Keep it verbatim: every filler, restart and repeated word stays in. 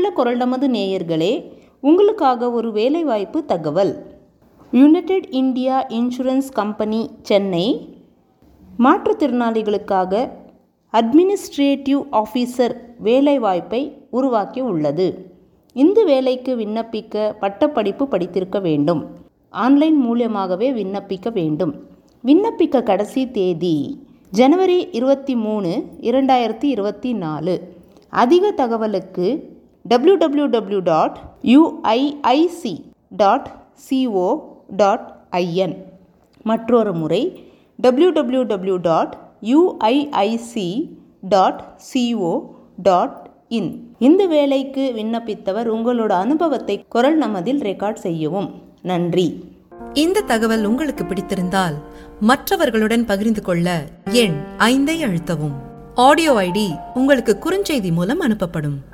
அன்புள்ள குரல் நமது நேயர்களே, உங்களுக்காக ஒரு வேலைவாய்ப்பு தகவல். United India Insurance Company Chennai மாற்றுத்திறனாளிகளுக்காக அட்மினிஸ்ட்ரேட்டிவ் ஆஃபீஸர் வேலைவாய்ப்பை உருவாக்கி உள்ளது. இந்த வேலைக்கு விண்ணப்பிக்க பட்டப்படிப்பு படித்திருக்க வேண்டும். ஆன்லைன் மூலமாகவே விண்ணப்பிக்க வேண்டும். விண்ணப்பிக்க கடைசி தேதி ஜனவரி இருபத்தி மூணு இரண்டாயிரத்தி இருபத்தி நாலு. அதிக தகவலுக்கு W W W dot UIIC dot CO dot IN. மற்றொரு முறை W W W dot UIIC dot CO dot in. இந்த வேலைக்கு விண்ணப்பித்தவர் உங்களோட அனுபவத்தை குரல் நமதில் ரெக்கார்ட் செய்யவும். நன்றி. இந்த தகவல் உங்களுக்கு பிடித்திருந்தால் மற்றவர்களுடன் பகிர்ந்து கொள்ள எண் ஐந்தை அழுத்தவும். ஆடியோ ஐடி உங்களுக்கு குறுஞ்செய்தி மூலம் அனுப்பப்படும்.